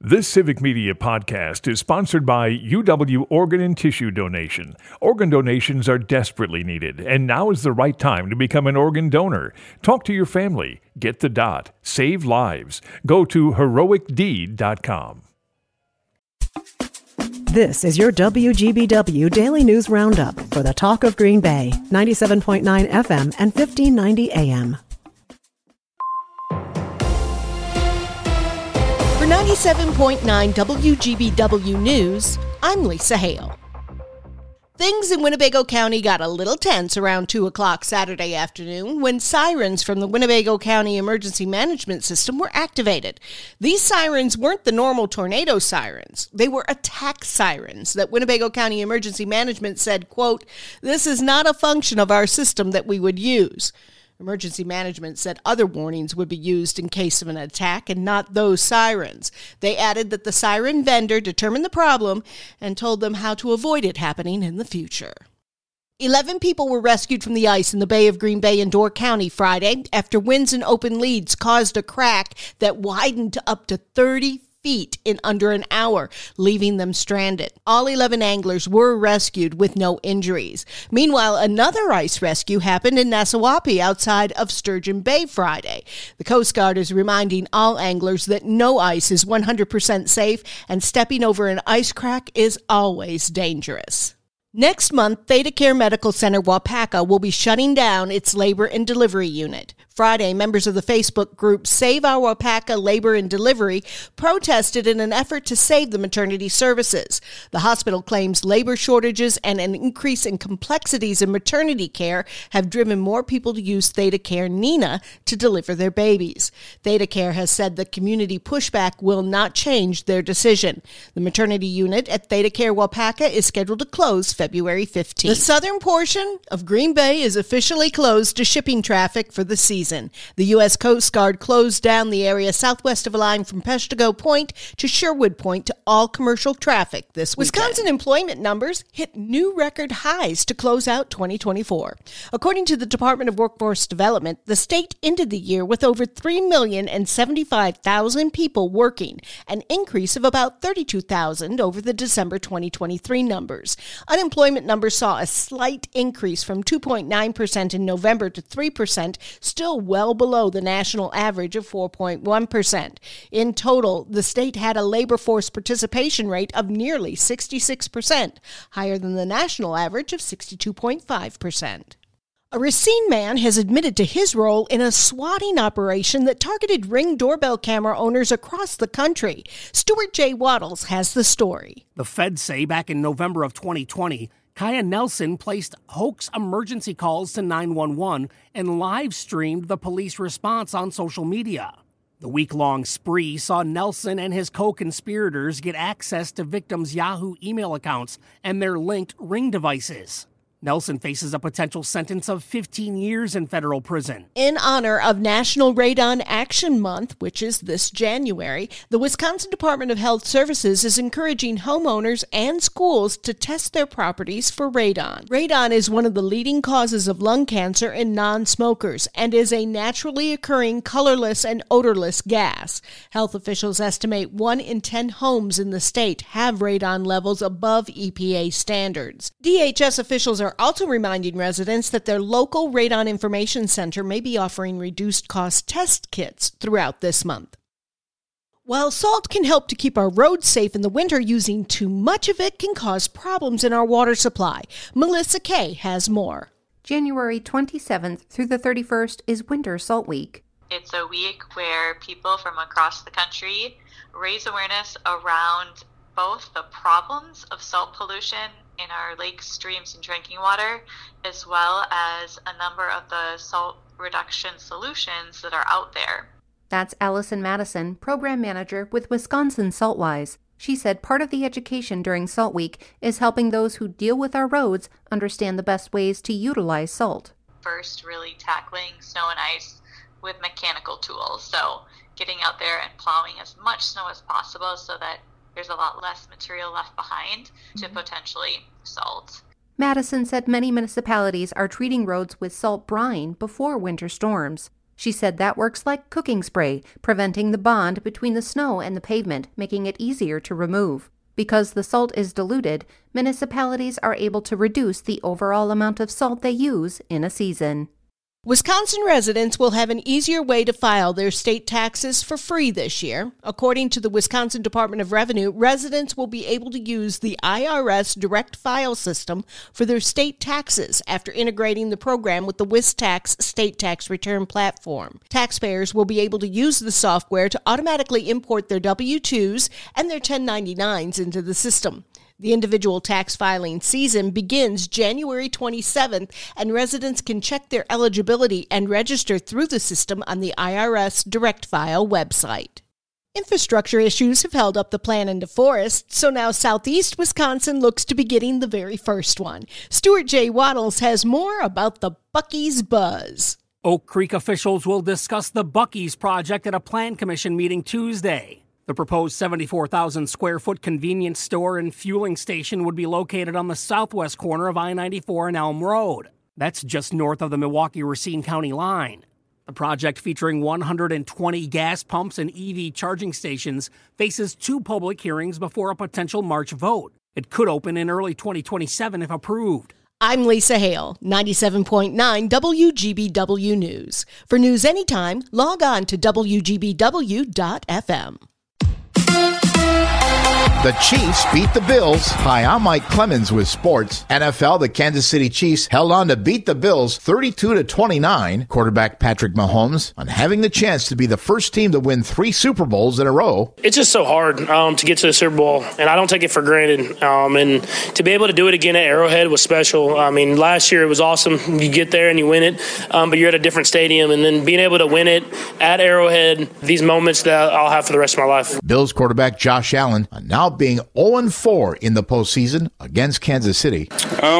This Civic Media podcast is sponsored by UW Organ and Tissue Donation. Organ donations are desperately needed, and now is the right time to become an organ donor. Talk to your family. Get the dot. Save lives. Go to heroicdeed.com. This is your WGBW Daily News Roundup for the Talk of Green Bay, 97.9 FM and 1590 AM. For 97.9 WGBW News, I'm Lisa Hale. Things in Winnebago County got a little tense around 2 o'clock Saturday afternoon when sirens from the Winnebago County Emergency Management System were activated. These sirens weren't the normal tornado sirens. They were attack sirens that Winnebago County Emergency Management said, quote, "This is not a function of our system that we would use." Emergency Management said other warnings would be used in case of an attack and not those sirens. They added that the siren vendor determined the problem and told them how to avoid it happening in the future. 11 people were rescued from the ice in the Bay of Green Bay in Door County Friday after winds and open leads caused a crack that widened to up to 30 feet in under an hour, leaving them stranded. All 11 anglers were rescued with no injuries. Meanwhile, another ice rescue happened in Nassauwapee outside of Sturgeon Bay Friday. The Coast Guard is reminding all anglers that no ice is 100% safe and stepping over an ice crack is always dangerous. Next month, ThedaCare Medical Center Waupaca will be shutting down its labor and delivery unit. Friday, members of the Facebook group Save Our Waupaca Labor and Delivery protested in an effort to save the maternity services. The hospital claims labor shortages and an increase in complexities in maternity care have driven more people to use ThedaCare Nina to deliver their babies. ThedaCare has said the community pushback will not change their decision. The maternity unit at ThedaCare Waupaca is scheduled to close February 15th. The southern portion of Green Bay is officially closed to shipping traffic for the season. The U.S. Coast Guard closed down the area southwest of a line from Peshtigo Point to Sherwood Point to all commercial traffic this weekend. Wisconsin employment numbers hit new record highs to close out 2024. According to the Department of Workforce Development, the state ended the year with over 3,075,000 people working, an increase of about 32,000 over the December 2023 numbers. Unemployment numbers saw a slight increase from 2.9% in November to 3%, still well below the national average of 4.1%. In total, the state had a labor force participation rate of nearly 66%, higher than the national average of 62.5%. A Racine man has admitted to his role in a swatting operation that targeted Ring doorbell camera owners across the country. Stuart J. Waddles has the story. The feds say back in November of 2020, Kaya Nelson placed hoax emergency calls to 911 and live-streamed the police response on social media. The week-long spree saw Nelson and his co-conspirators get access to victims' Yahoo email accounts and their linked Ring devices. Nelson faces a potential sentence of 15 years in federal prison. In honor of National Radon Action Month, which is this January, the Wisconsin Department of Health Services is encouraging homeowners and schools to test their properties for radon. Radon is one of the leading causes of lung cancer in non-smokers and is a naturally occurring colorless and odorless gas. Health officials estimate 1 in 10 homes in the state have radon levels above EPA standards. DHS officials are also reminding residents that their local Radon Information Center may be offering reduced-cost test kits throughout this month. While salt can help to keep our roads safe in the winter, using too much of it can cause problems in our water supply. Melissa Kay has more. January 27th through the 31st is Winter Salt Week. It's a week where people from across the country raise awareness around both the problems of salt pollution in our lakes, streams, and drinking water, as well as a number of the salt reduction solutions that are out there. That's Allison Madison, Program Manager with Wisconsin Saltwise. She said part of the education during Salt Week is helping those who deal with our roads understand the best ways to utilize salt. First, really tackling snow and ice with mechanical tools. So getting out there and plowing as much snow as possible so that there's a lot less material left behind to potentially salt. Madison said many municipalities are treating roads with salt brine before winter storms. She said that works like cooking spray, preventing the bond between the snow and the pavement, making it easier to remove. Because the salt is diluted, municipalities are able to reduce the overall amount of salt they use in a season. Wisconsin residents will have an easier way to file their state taxes for free this year. According to the Wisconsin Department of Revenue, residents will be able to use the IRS direct file system for their state taxes after integrating the program with the WisTax state tax return platform. Taxpayers will be able to use the software to automatically import their W-2s and their 1099s into the system. The individual tax filing season begins January 27th, and residents can check their eligibility and register through the system on the IRS Direct File website. Infrastructure issues have held up the plan into Forest, so now southeast Wisconsin looks to be getting the very first one. Stuart J. Waddles has more about the Buc-ee's Buzz. Oak Creek officials will discuss the Buc-ee's project at a plan commission meeting Tuesday. The proposed 74,000 square foot convenience store and fueling station would be located on the southwest corner of I-94 and Elm Road. That's just north of the Milwaukee-Racine County line. The project, featuring 120 gas pumps and EV charging stations, faces 2 public hearings before a potential March vote. It could open in early 2027 if approved. I'm Lisa Hale, 97.9 WGBW News. For news anytime, log on to WGBW.FM. The Chiefs beat the Bills. Hi, I'm Mike Clemens with sports. NFL, the Kansas City Chiefs held on to beat the Bills 32-29. Quarterback Patrick Mahomes on having the chance to be the first team to win 3 Super Bowls in a row. It's just so hard to get to the Super Bowl, and I don't take it for granted. And to be able to do it again at Arrowhead was special. I mean, last year it was awesome. You get there and you win it, but you're at a different stadium. And then being able to win it at Arrowhead, these moments that I'll have for the rest of my life. Bills quarterback Josh Allen now being 0-4 in the postseason against Kansas City.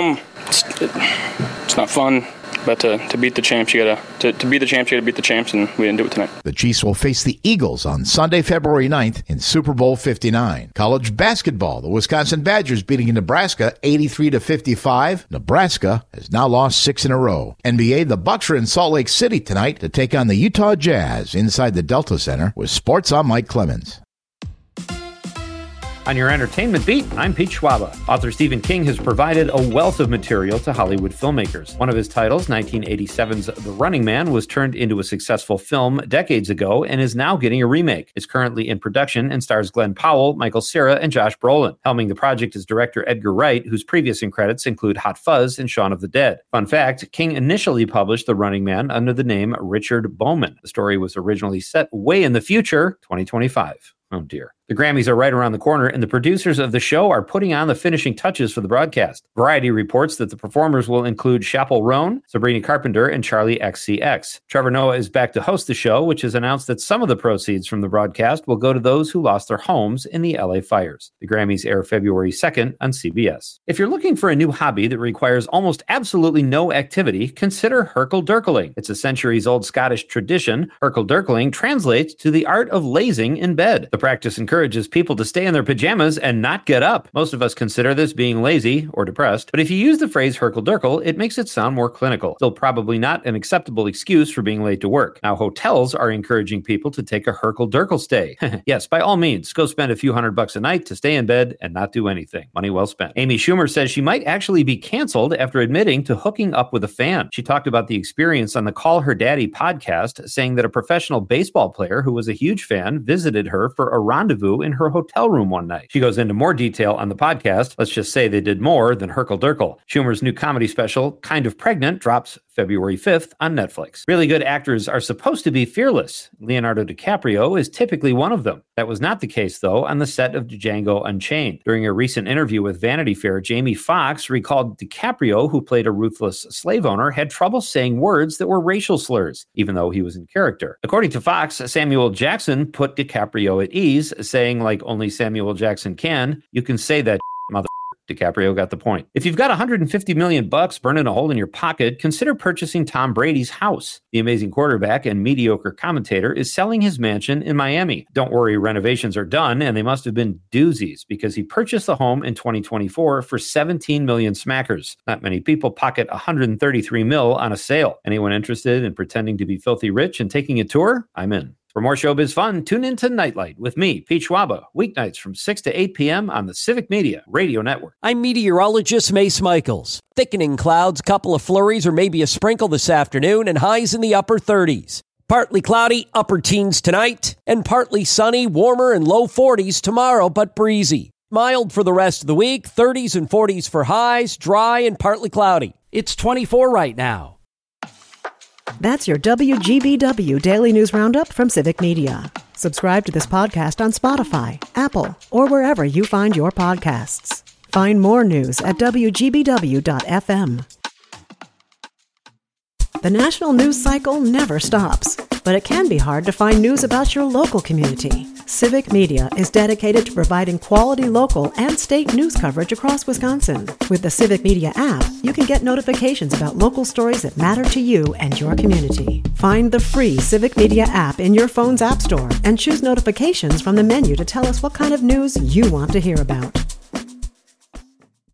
It's not fun, but to beat the champs, you gotta beat the champs, and we didn't do it tonight. The Chiefs will face the Eagles on Sunday, February 9th in Super Bowl 59. College basketball, the Wisconsin Badgers beating Nebraska 83-55. Nebraska has now lost 6 in a row. NBA, the Bucks are in Salt Lake City tonight to take on the Utah Jazz inside the Delta Center. With sports, I'm Mike Clemens. On your entertainment beat, I'm Pete Schwaba. Author Stephen King has provided a wealth of material to Hollywood filmmakers. One of his titles, 1987's The Running Man, was turned into a successful film decades ago and is now getting a remake. It's currently in production and stars Glenn Powell, Michael Cera, and Josh Brolin. Helming the project is director Edgar Wright, whose previous credits include Hot Fuzz and Shaun of the Dead. Fun fact, King initially published The Running Man under the name Richard Bowman. The story was originally set way in the future, 2025. Oh dear. The Grammys are right around the corner, and the producers of the show are putting on the finishing touches for the broadcast. Variety reports that the performers will include Chappell Roan, Sabrina Carpenter, and Charlie XCX. Trevor Noah is back to host the show, which has announced that some of the proceeds from the broadcast will go to those who lost their homes in the LA fires. The Grammys air February 2nd on CBS. If you're looking for a new hobby that requires almost absolutely no activity, consider Hurkle-Durkling. It's a centuries-old Scottish tradition. Hurkle-Durkling translates to the art of lazing in bed. The practice encourages people to stay in their pajamas and not get up. Most of us consider this being lazy or depressed, but if you use the phrase Hurkle-Durkle, it makes it sound more clinical. Still probably not an acceptable excuse for being late to work. Now, hotels are encouraging people to take a Hurkle-Durkle stay. Yes, by all means, go spend a few $100 a night to stay in bed and not do anything. Money well spent. Amy Schumer says she might actually be canceled after admitting to hooking up with a fan. She talked about the experience on the Call Her Daddy podcast, saying that a professional baseball player who was a huge fan visited her for a rendezvous in her hotel room one night. She goes into more detail on the podcast. Let's just say they did more than Hurkle-Durkle. Schumer's new comedy special, Kind of Pregnant, drops February 5th on Netflix. Really good actors are supposed to be fearless. Leonardo DiCaprio is typically one of them. That was not the case, though, on the set of Django Unchained. During a recent interview with Vanity Fair, Jamie Foxx recalled DiCaprio, who played a ruthless slave owner, had trouble saying words that were racial slurs, even though he was in character. According to Fox, Samuel Jackson put DiCaprio at ease, saying, like only Samuel Jackson can, "You can say that, mother." DiCaprio got the point. If you've got $150 million burning a hole in your pocket, consider purchasing Tom Brady's house. The amazing quarterback and mediocre commentator is selling his mansion in Miami. Don't worry, renovations are done, and they must have been doozies because he purchased the home in 2024 for 17 million smackers. Not many people pocket 133 mil on a sale. Anyone interested in pretending to be filthy rich and taking a tour? I'm in. For more showbiz fun, tune in to Nightlight with me, Pete Schwaba, weeknights from 6 to 8 p.m. on the Civic Media Radio Network. I'm meteorologist Mace Michaels. Thickening clouds, couple of flurries, or maybe a sprinkle this afternoon, and highs in the upper 30s. Partly cloudy, upper teens tonight, and partly sunny, warmer and low 40s tomorrow, but breezy. Mild for the rest of the week, 30s and 40s for highs, dry and partly cloudy. It's 24 right now. That's your WGBW Daily News Roundup from Civic Media. Subscribe to this podcast on Spotify, Apple, or wherever you find your podcasts. Find more news at WGBW.FM. The national news cycle never stops, but it can be hard to find news about your local community. Civic Media is dedicated to providing quality local and state news coverage across Wisconsin. With the Civic Media app, you can get notifications about local stories that matter to you and your community. Find the free Civic Media app in your phone's app store and choose notifications from the menu to tell us what kind of news you want to hear about.